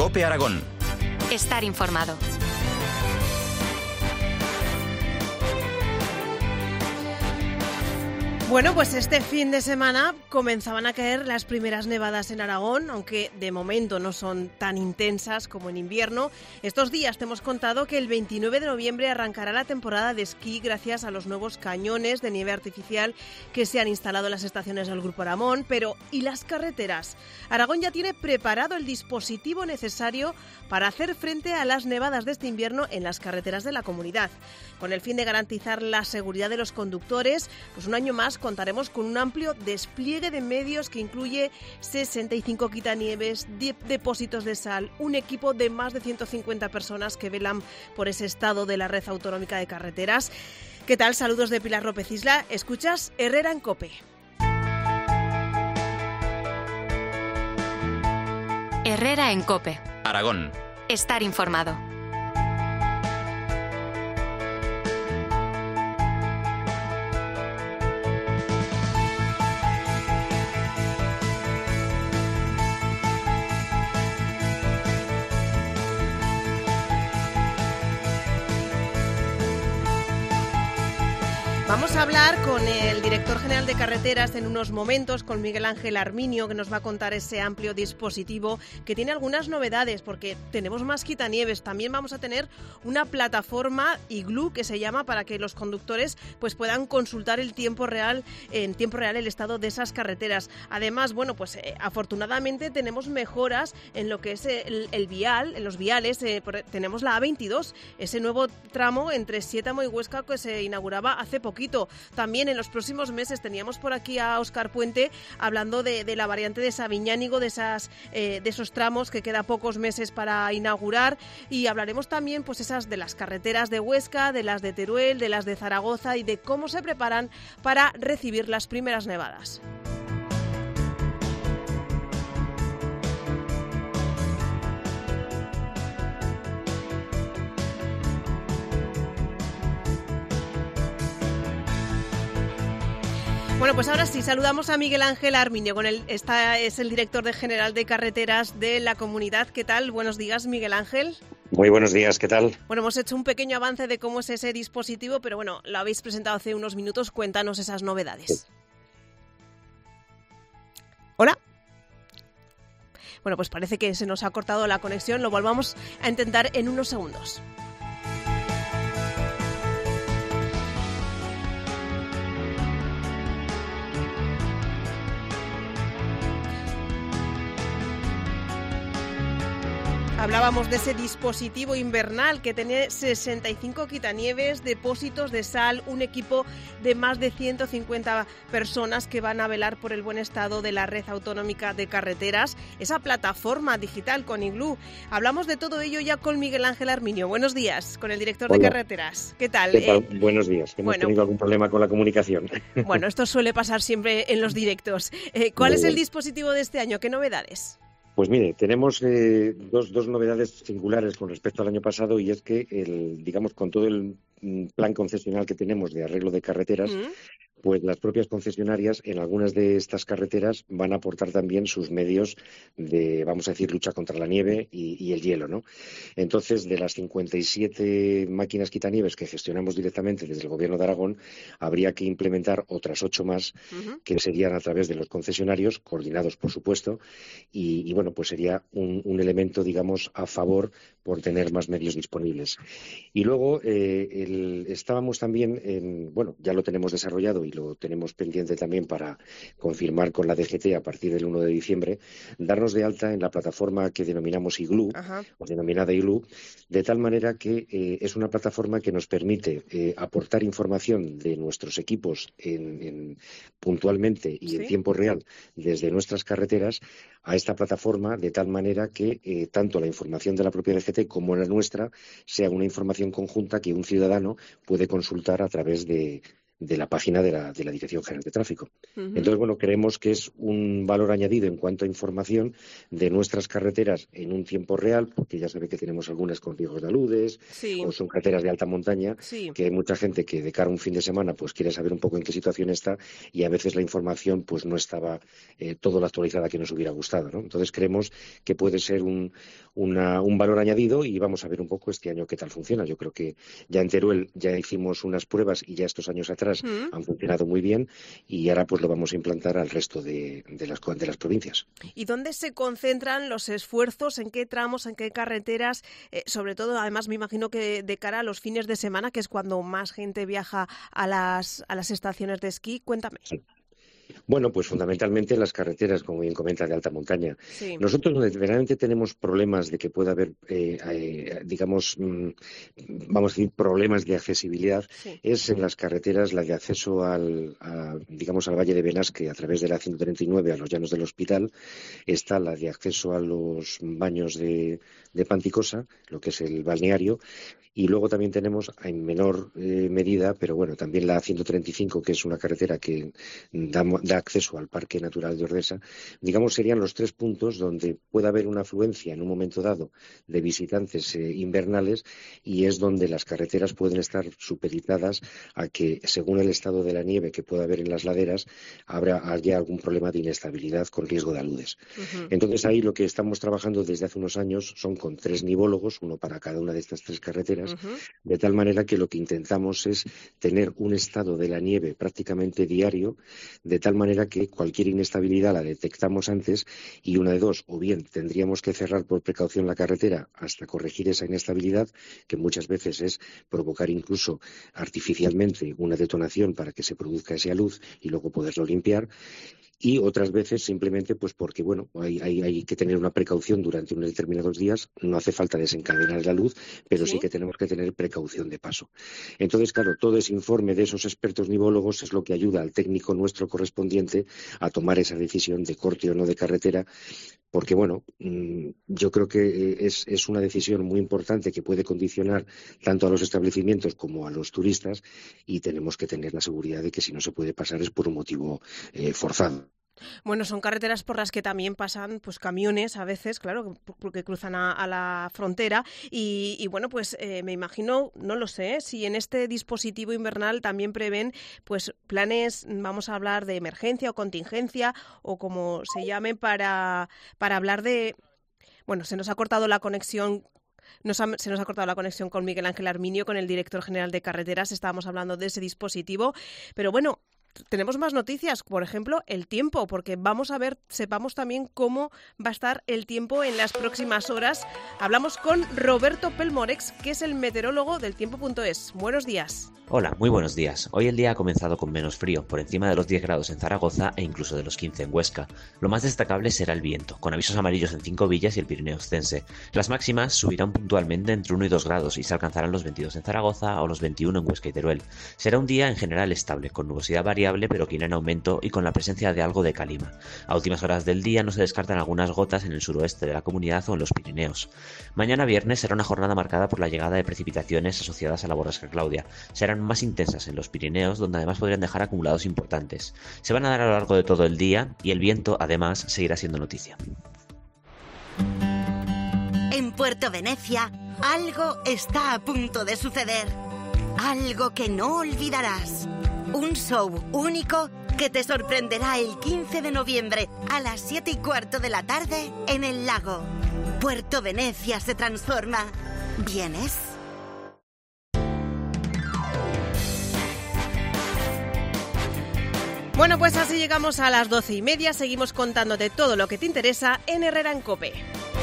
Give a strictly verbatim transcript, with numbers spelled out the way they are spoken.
COPE Aragón. Estar informado. Bueno, pues este fin de semana comenzaban a caer las primeras nevadas en Aragón, aunque de momento no son tan intensas como en invierno. Estos días te hemos contado que el veintinueve de noviembre arrancará la temporada de esquí gracias a los nuevos cañones de nieve artificial que se han instalado en las estaciones del Grupo Aramón. Pero, ¿y las carreteras? Aragón ya tiene preparado el dispositivo necesario para hacer frente a las nevadas de este invierno en las carreteras de la comunidad. Con el fin de garantizar la seguridad de los conductores, pues un año más contaremos con un amplio despliegue de medios que incluye sesenta y cinco quitanieves, depósitos de sal, un equipo de más de ciento cincuenta personas que velan por ese estado de la red autonómica de carreteras. ¿Qué tal? Saludos de Pilar López Isla. Escuchas Herrera en COPE. Herrera en COPE. Aragón. Estar informado. Vamos a hablar con el director general de carreteras en unos momentos, con Miguel Ángel Arminio, que nos va a contar ese amplio dispositivo que tiene algunas novedades, porque tenemos más quitanieves. También vamos a tener una plataforma Igloo que se llama, para que los conductores pues puedan consultar el tiempo real, en tiempo real el estado de esas carreteras. Además, bueno, pues eh, afortunadamente tenemos mejoras en lo que es el, el vial, en los viales. Eh, por, tenemos la A veintidós, ese nuevo tramo entre Siétamo y Huesca que se inauguraba hace poco. También en los próximos meses teníamos por aquí a Óscar Puente hablando de, de la variante de Sabiñánigo, de, esas, eh, de esos tramos que queda pocos meses para inaugurar, y hablaremos también pues esas de las carreteras de Huesca, de las de Teruel, de las de Zaragoza y de cómo se preparan para recibir las primeras nevadas. Bueno, pues ahora sí, saludamos a Miguel Ángel Arminio, con él está, es el director de general de carreteras de la comunidad. ¿Qué tal? Buenos días, Miguel Ángel. Muy buenos días, ¿qué tal? Bueno, hemos hecho un pequeño avance de cómo es ese dispositivo, pero bueno, lo habéis presentado hace unos minutos. Cuéntanos esas novedades. Sí. ¿Hola? Bueno, pues parece que se nos ha cortado la conexión. Lo volvamos a intentar en unos segundos. Hablábamos de ese dispositivo invernal que tiene sesenta y cinco quitanieves, depósitos de sal, un equipo de más de ciento cincuenta personas que van a velar por el buen estado de la red autonómica de carreteras, esa plataforma digital con Igloo. Hablamos de todo ello ya con Miguel Ángel Arminio. Buenos días, con el director Hola. de carreteras. ¿Qué tal? ¿Qué tal? Eh, Buenos días. Hemos bueno, tenido algún problema con la comunicación. Bueno, esto suele pasar siempre en los directos. Eh, ¿Cuál Muy es bien. el dispositivo de este año? ¿Qué novedades? Pues mire, tenemos eh, dos, dos novedades singulares con respecto al año pasado, y es que, el, digamos, con todo el plan concesional que tenemos de arreglo de carreteras, ¿Mm? pues las propias concesionarias en algunas de estas carreteras van a aportar también sus medios de, vamos a decir, lucha contra la nieve y, y el hielo, ¿no? Entonces, de las cincuenta y siete máquinas quitanieves que gestionamos directamente desde el Gobierno de Aragón, habría que implementar otras ocho más, uh-huh. que serían a través de los concesionarios, coordinados, por supuesto, y, y bueno, pues sería un, un elemento, digamos, a favor por tener más medios disponibles. Y luego eh, el, estábamos también en, bueno, ya lo tenemos desarrollado y lo tenemos pendiente también para confirmar con la D G T a partir del uno de diciembre, darnos de alta en la plataforma que denominamos Igloo, Ajá. o denominada Igloo, de tal manera que eh, es una plataforma que nos permite eh, aportar información de nuestros equipos en, en, puntualmente y ¿Sí? en tiempo real desde nuestras carreteras a esta plataforma, de tal manera que eh, tanto la información de la propia D G T como la nuestra sea una información conjunta que un ciudadano puede consultar a través de de la página de la, de la Dirección General de Tráfico. Uh-huh. Entonces, bueno, creemos que es un valor añadido en cuanto a información de nuestras carreteras en un tiempo real, porque ya sabe que tenemos algunas con riesgos de aludes, sí. o son carreteras de alta montaña, sí. que hay mucha gente que de cara a un fin de semana pues quiere saber un poco en qué situación está y a veces la información pues no estaba eh, todo lo actualizada que nos hubiera gustado, ¿no? Entonces creemos que puede ser un, una, un valor añadido y vamos a ver un poco este año qué tal funciona. Yo creo que ya en Teruel ya hicimos unas pruebas y ya estos años atrás uh-huh. han funcionado muy bien y ahora pues lo vamos a implantar al resto de, de, las, de las provincias. ¿Y dónde se concentran los esfuerzos? ¿En qué tramos? ¿En qué carreteras? Eh, sobre todo, además, me imagino que de cara a los fines de semana, que es cuando más gente viaja a las, a las estaciones de esquí. Cuéntame. Sí. Bueno, pues fundamentalmente las carreteras, como bien comenta, de alta montaña. Sí. Nosotros donde verdaderamente tenemos problemas de que pueda haber, eh, eh, digamos, mmm, vamos a decir, problemas de accesibilidad, sí. es en las carreteras, la de acceso al, a, digamos, al Valle de Benasque a través de la ciento treinta y nueve a los Llanos del Hospital, está la de acceso a los baños de, de Panticosa, lo que es el balneario, y luego también tenemos en menor eh, medida, pero bueno, también la ciento treinta y cinco, que es una carretera que da, da acceso al Parque Natural de Ordesa. Digamos, serían los tres puntos donde puede haber una afluencia en un momento dado de visitantes eh, invernales y es donde las carreteras pueden estar supeditadas a que, según el estado de la nieve que pueda haber en las laderas, habrá haya algún problema de inestabilidad con riesgo de aludes. Uh-huh. Entonces, ahí lo que estamos trabajando desde hace unos años son con tres nivólogos, uno para cada una de estas tres carreteras, Uh-huh. de tal manera que lo que intentamos es tener un estado de la nieve prácticamente diario, de tal manera que cualquier inestabilidad la detectamos antes y una de dos, o bien tendríamos que cerrar por precaución la carretera hasta corregir esa inestabilidad, que muchas veces es provocar incluso artificialmente una detonación para que se produzca esa luz y luego poderlo limpiar. Y otras veces simplemente pues porque bueno hay, hay, hay que tener una precaución durante unos determinados días, no hace falta desencadenar la luz, pero sí, sí que tenemos que tener precaución de paso. Entonces, claro, todo ese informe de esos expertos nivólogos es lo que ayuda al técnico nuestro correspondiente a tomar esa decisión de corte o no de carretera, porque bueno, yo creo que es, es una decisión muy importante que puede condicionar tanto a los establecimientos como a los turistas y tenemos que tener la seguridad de que si no se puede pasar es por un motivo eh, forzado. Bueno, son carreteras por las que también pasan pues camiones a veces, claro, porque cruzan a, a la frontera y, y bueno, pues eh, me imagino, no lo sé, si en este dispositivo invernal también prevén pues planes, vamos a hablar de emergencia o contingencia o como se llame para, para hablar de... Bueno, se nos ha cortado la conexión Nos ha, se nos ha cortado la conexión con Miguel Ángel Arminio, con el director general de Carreteras. Estábamos hablando de ese dispositivo, pero bueno, tenemos más noticias, por ejemplo, el tiempo, porque vamos a ver, sepamos también cómo va a estar el tiempo en las próximas horas. Hablamos con Roberto Pelmorex, que es el meteorólogo del tiempo punto es. Buenos días. Hola, muy buenos días. Hoy el día ha comenzado con menos frío, por encima de los diez grados en Zaragoza e incluso de los quince en Huesca. Lo más destacable será el viento, con avisos amarillos en Cinco Villas y el Pirineo Ostense. Las máximas subirán puntualmente entre uno y dos grados y se alcanzarán los veintidós en Zaragoza o los veintiuno en Huesca y Teruel. Será un día en general estable, con nubosidad variable pero que irá en aumento y con la presencia de algo de calima. A últimas horas del día no se descartan algunas gotas en el suroeste de la comunidad o en los Pirineos. Mañana viernes será una jornada marcada por la llegada de precipitaciones asociadas a la borrasca Claudia. Serán más intensas en los Pirineos, donde además podrían dejar acumulados importantes. Se van a dar a lo largo de todo el día y el viento, además, seguirá siendo noticia. En Puerto Venecia, algo está a punto de suceder. Algo que no olvidarás. Un show único que te sorprenderá el quince de noviembre a las siete y cuarto de la tarde en el lago. Puerto Venecia se transforma. ¿Vienes? Bueno, pues así llegamos a las doce y media. Seguimos contándote todo lo que te interesa en Herrera en COPE.